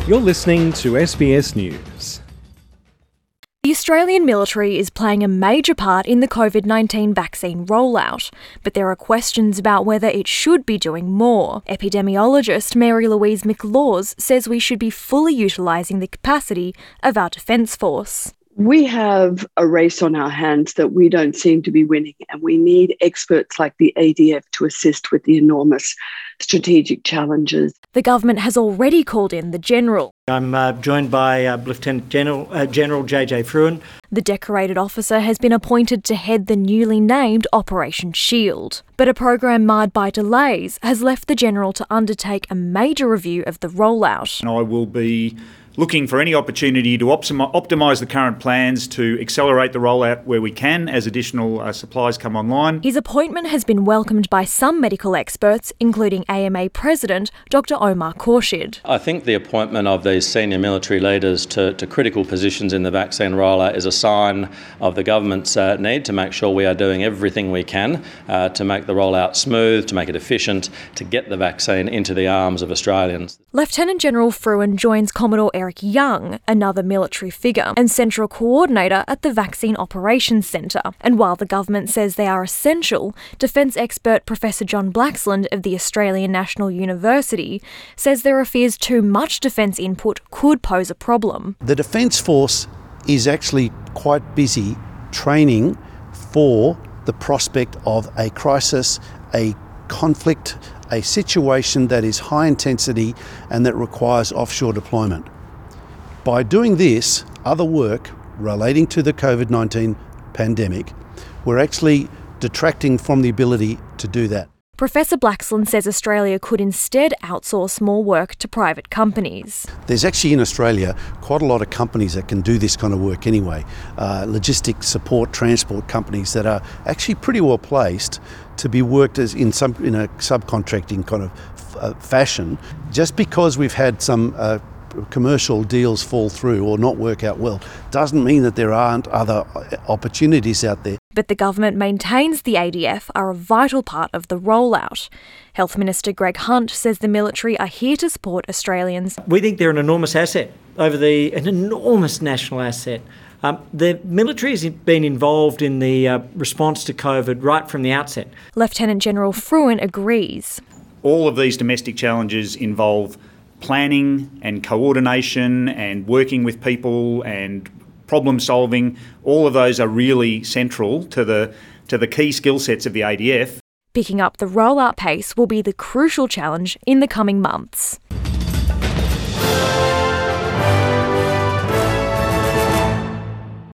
You're listening to SBS News. The Australian military is playing a major part in the COVID-19 vaccine rollout, but there are questions about whether it should be doing more. Epidemiologist Mary Louise McLaws says we should be fully utilising the capacity of our Defence Force. We have a race on our hands that we don't seem to be winning, and we need experts like the ADF to assist with the enormous strategic challenges. The government has already called in the General. I'm joined by Lieutenant General JJ Fruin. The decorated officer has been appointed to head the newly named Operation Shield. But a program marred by delays has left the General to undertake a major review of the rollout. I will be looking for any opportunity to optimise the current plans to accelerate the rollout where we can as additional supplies come online. His appointment has been welcomed by some medical experts, including AMA President Dr Omar Khorshid. I think the appointment of these senior military leaders to critical positions in the vaccine rollout is a sign of the government's need to make sure we are doing everything we can to make the rollout smooth, to make it efficient, to get the vaccine into the arms of Australians. Lieutenant General Fruin joins Commodore Eric Young, another military figure and central coordinator at the Vaccine Operations Centre. And while the government says they are essential, defence expert Professor John Blaxland of the Australian National University says there are fears too much defence input could pose a problem. The Defence Force is actually quite busy training for the prospect of a crisis, a conflict, a situation that is high intensity and that requires offshore deployment. By doing this other work relating to the COVID-19 pandemic, we're actually detracting from the ability to do that. Professor Blaxland says Australia could instead outsource more work to private companies. There's actually in Australia quite a lot of companies that can do this kind of work anyway. Logistics support, transport companies that are actually pretty well placed to be worked as in a subcontracting kind of fashion. Just because we've had some commercial deals fall through or not work out well doesn't mean that there aren't other opportunities out there. But the government maintains the ADF are a vital part of the rollout. Health Minister Greg Hunt says the military are here to support Australians. We think they're an enormous asset, an enormous national asset. The military has been involved in the response to COVID right from the outset. Lieutenant General Fruin agrees. All of these domestic challenges involve planning and coordination and working with people and problem solving. All of those are really central to the key skill sets of the ADF. Picking up the rollout pace will be the crucial challenge in the coming months.